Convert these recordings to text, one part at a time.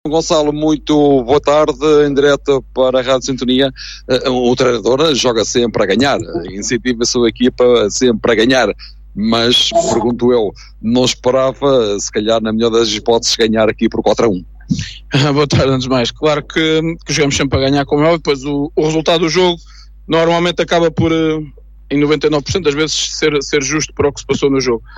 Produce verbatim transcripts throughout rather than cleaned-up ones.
Gonçalo, muito boa tarde, em direto para a Rádio Sintonia. O treinador joga sempre a ganhar, incentiva a sua equipa sempre a ganhar, mas, pergunto eu, não esperava, se calhar na melhor das hipóteses, ganhar aqui por quatro a um. Boa tarde, antes de mais. Claro que, que jogamos sempre a ganhar, como é, depois o, o resultado do jogo normalmente acaba por, em noventa e nove por cento das vezes, ser, ser justo para o que se passou no jogo.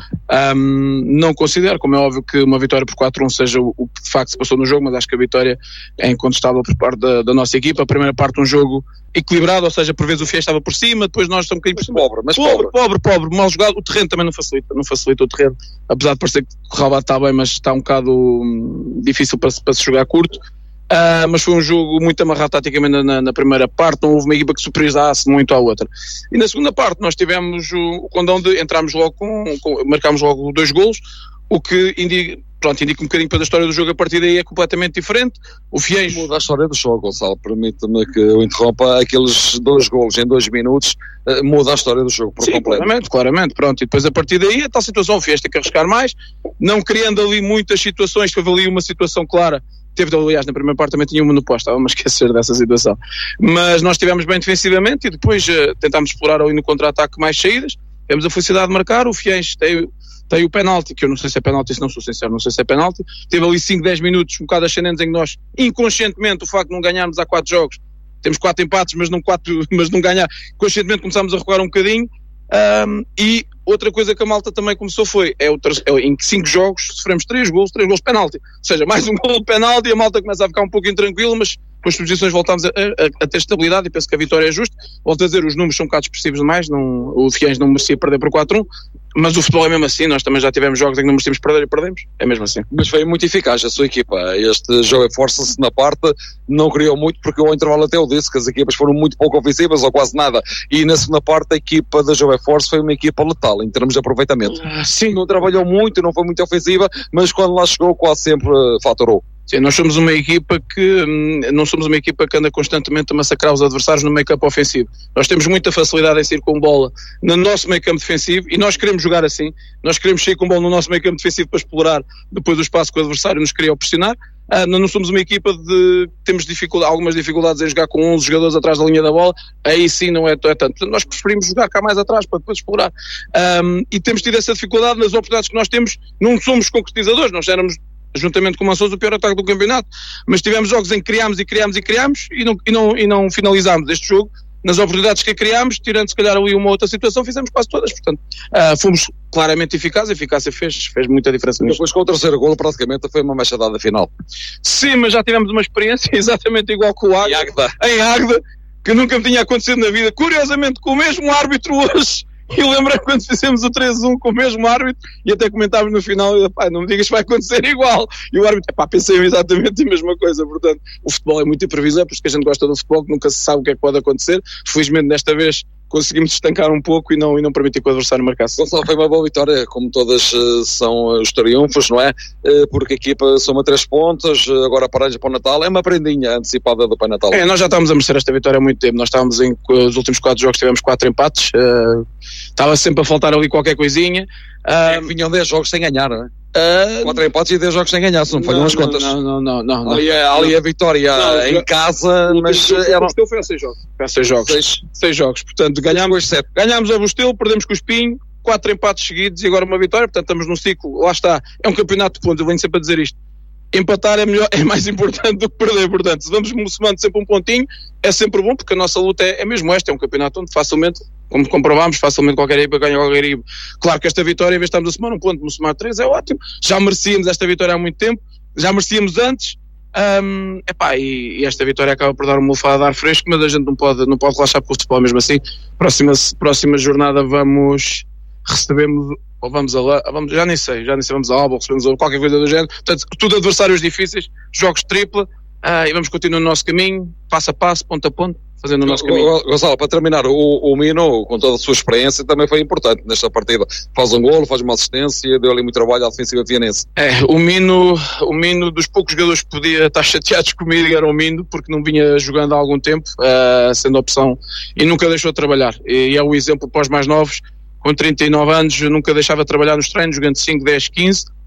Um, não considero, como é óbvio, que uma vitória por quatro a um seja o, o que de facto se passou no jogo, mas acho que a vitória é incontestável por parte da, da nossa equipa. A primeira parte um jogo equilibrado, ou seja, por vezes o Fies estava por cima, depois nós estamos um bocadinho por cima. Pobre, mas pobre, pobre, pobre, pobre, mal jogado. O terreno também não facilita, não facilita o terreno, apesar de parecer que o Rabat está bem, mas está um bocado hum, difícil para, para se jogar curto. Uh, mas foi um jogo muito amarrado taticamente na, na primeira parte, não houve uma equipa que superiorizasse muito à outra. E na segunda parte nós tivemos o, o condão de entrarmos logo com, com marcámos logo dois golos, o que indica, pronto, indica um bocadinho para a história do jogo. A partir daí é completamente diferente. O Fies... Muda a história do jogo, Gonçalo, permite-me que eu interrompa. Aqueles dois golos em dois minutos uh, muda a história do jogo por Sim, completo. Claramente, claramente, pronto. E depois a partir daí a tal situação, o Fies tem que arriscar mais, não criando ali muitas situações, que houve ali uma situação clara. Teve, aliás, na primeira parte também tinha uma no posto, estava-me a esquecer dessa situação. Mas nós estivemos bem defensivamente e depois uh, tentámos explorar ali no contra-ataque mais saídas. Temos a felicidade de marcar, o Fies tem, tem o penalti, que eu não sei se é penalti, se não sou sincero, não sei se é penalti. Teve ali cinco, dez minutos, um bocado ascendentes, em que nós, inconscientemente, o facto de não ganharmos há quatro jogos, temos quatro empates, mas não, quatro, mas não ganhar, conscientemente começámos a recuar um bocadinho. Um, e outra coisa que a malta também começou foi, é o ter- é, em cinco jogos sofremos três golos, três golos de penalti, ou seja, mais um gol de penalti, a malta começa a ficar um pouco intranquila, mas com as posições voltámos a, a, a ter estabilidade e penso que a vitória é justa. Volto a dizer, os números são um bocado expressivos demais, não, o Fies não merecia perder por quatro a um, mas o futebol é mesmo assim, nós também já tivemos jogos em que não merecíamos perder e perdemos, é mesmo assim. Mas foi muito eficaz a sua equipa, este jogo força-se na parte, não criou muito, porque ao intervalo até eu disse que as equipas foram muito pouco ofensivas ou quase nada, e na segunda parte a equipa da Jovem Force foi uma equipa letal em termos de aproveitamento. Ah, sim. Não trabalhou muito, não foi muito ofensiva, mas quando lá chegou quase sempre faturou. Sim, nós somos uma equipa que hum, não somos uma equipa que anda constantemente a massacrar os adversários no meio campo ofensivo. Nós temos muita facilidade em sair com bola no nosso meio campo defensivo e nós queremos jogar assim. Nós queremos sair com bola no nosso meio campo defensivo para explorar depois o espaço que o adversário nos queria pressionar. Ah, não somos uma equipa de temos dificuldade, algumas dificuldades em jogar com onze jogadores atrás da linha da bola, aí sim não é, é tanto. Portanto, nós preferimos jogar cá mais atrás para depois explorar. Um, e temos tido essa dificuldade nas oportunidades que nós temos, não somos concretizadores, nós éramos juntamente com o Mansoso, o pior ataque do campeonato, mas tivemos jogos em que criámos e criámos e criámos e não, e não, e não finalizámos este jogo. Nas oportunidades que criámos, tirando se calhar ali uma outra situação, fizemos quase todas, portanto uh, fomos claramente eficazes, a eficácia fez, fez muita diferença nisto. Depois com o terceiro golo praticamente foi uma machadada final. Sim, mas já tivemos uma experiência exatamente igual com o Águeda, em Águeda, que nunca me tinha acontecido na vida, curiosamente com o mesmo árbitro hoje. E lembro-me quando fizemos o três a um com o mesmo árbitro e até comentámos no final, pá, não me digas que vai acontecer igual. E o árbitro, pá, pensei exatamente a mesma coisa. Portanto, o futebol é muito imprevisível, por isso que a gente gosta do futebol, que nunca se sabe o que é que pode acontecer. Felizmente desta vez conseguimos estancar um pouco e não, e não permitir que o adversário marcasse. Gonçalo, foi uma boa vitória, como todas uh, são os triunfos, não é? Uh, porque a equipa soma três pontos, uh, agora paragem para o Natal, é uma prendinha antecipada do Pai Natal. É, nós já estávamos a merecer esta vitória há muito tempo, nós estávamos em, os últimos quatro jogos tivemos quatro empates, uh, estava sempre a faltar ali qualquer coisinha. Uh, é, vinham dez jogos sem ganhar, não é? Uh, quatro empates e dez jogos sem ganhar, se não falham as contas. Não, não, não, não, não. Ali, é, ali a vitória não, em casa, mas era... O Bustelo foi a seis jogos. Foi a seis jogos. Seis, seis jogos. Portanto, ganhámos sete. Ganhámos a Bustelo, perdemos com o Espinho, quatro empates seguidos e agora uma vitória. Portanto, estamos num ciclo. Lá está. É um campeonato de pontos. Eu venho sempre a dizer isto. Empatar é melhor, é mais importante do que perder. Portanto, se vamos somando sempre um pontinho, é sempre bom, porque a nossa luta é, é mesmo esta. É um campeonato onde facilmente, como comprovámos, facilmente qualquer equipa ganha qualquer equipa. Claro que esta vitória, em vez de estarmos a somar um ponto, vamos somar três, é ótimo. Já merecíamos esta vitória há muito tempo, já merecíamos antes. Um, epá, e, e esta vitória acaba por dar uma lufada de ar fresco, mas a gente não pode, não pode relaxar porque o futebol mesmo assim. Próxima, próxima jornada vamos, recebemos, ou vamos a lá, vamos, já nem sei, já nem sei, vamos a Alba, recebemos a qualquer coisa do género. Portanto, tudo adversários difíceis, jogos tripla, uh, e vamos continuar no nosso caminho, passo a passo, ponto a ponto, fazendo o nosso caminho. Gonçalo, para terminar, o, o Mino, com toda a sua experiência, também foi importante nesta partida. Faz um golo, faz uma assistência, deu ali muito trabalho à defensiva vianense. É, o Mino, o Mino dos poucos jogadores que podia estar chateados comigo era o Mino, porque não vinha jogando há algum tempo, uh, sendo opção, e nunca deixou de trabalhar. E é o exemplo para os mais novos, com trinta e nove anos, nunca deixava de trabalhar nos treinos, jogando cinco, dez, quinze,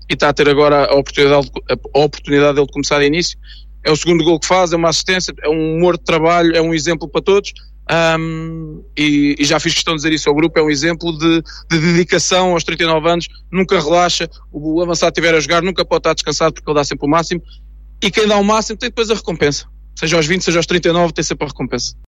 e está a ter agora a oportunidade, a oportunidade dele de começar de início. É o segundo gol que faz, é uma assistência, é um humor de trabalho, é um exemplo para todos. Um, e, e já fiz questão de dizer isso ao grupo, é um exemplo de, de dedicação aos trinta e nove anos, nunca relaxa, o avançado estiver a jogar nunca pode estar descansado porque ele dá sempre o máximo, e quem dá o máximo tem depois a recompensa, seja aos vinte, seja aos trinta e nove, tem sempre a recompensa.